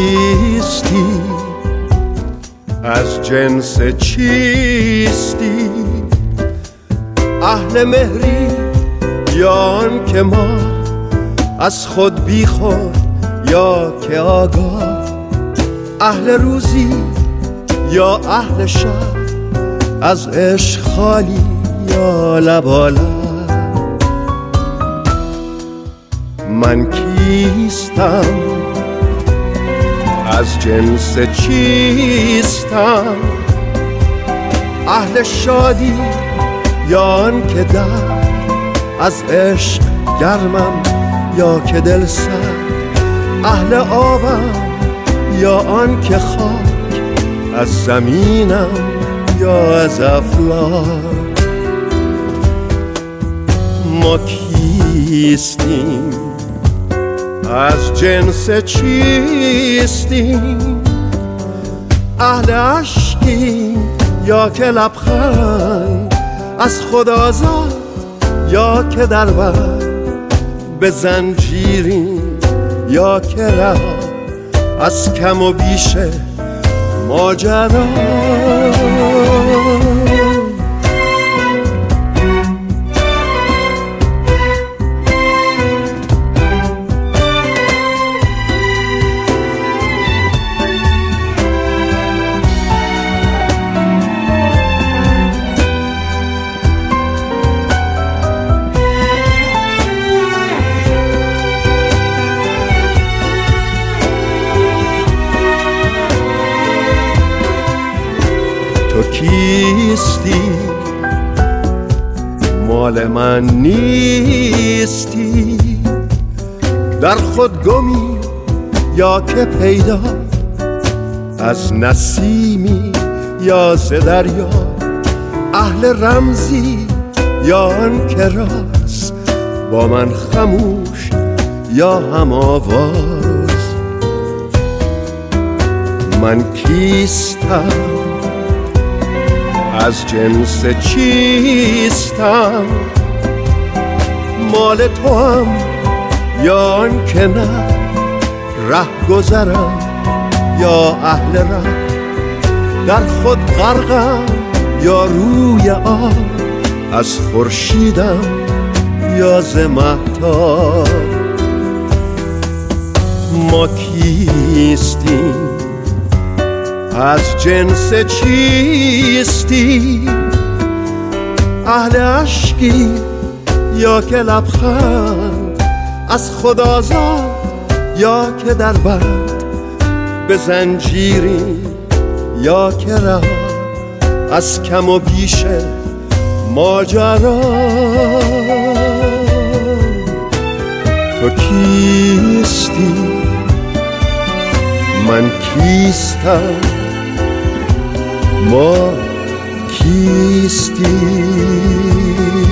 کیستی؟ از جنس چیستی؟ اهل مهری یا آن که ما از خود بی خود یا که آگاه؟ اهل روزی یا اهل شب؟ از عشق خالی یا لبالب؟ من کیستم؟ از جنس چیستم؟ اهل شادی یا آن که درد؟ از عشق گرمم یا که دل سرد؟ اهل آبم یا آن که خاک؟ از زمینم یا از افلاک؟ ما کیستیم؟ از جنس چیستیم؟ اهل عشقیم یا که لبخند؟ از خود آزاد یا که در بند؟ به زنجیریم یا که رها از کم و بیش ماجرا؟ تو کیستی؟ مال من نیستی؟ در خود گمی یا که پیدا؟ از نسیمی یا ز دریا؟ اهل رمزی یا آن که راست؟ با من خموش یا هم آواز؟ من کیستم؟ از جنس چیستم؟ مال تو هم یا آن که نه؟ ره گذرم یا اهل ره؟ در خود غرقم یا روی آب؟ از خورشیدم یا ز مهتاب؟ ما کیستیم؟ از جنس چیستی؟ اهل عشقی یا که لبخند؟ از خود آزاد یا که در بند؟ به زنجیری یا که رها از کم و بیش ماجرا؟ تو کیستی؟ من کیستم؟ ما کیستی؟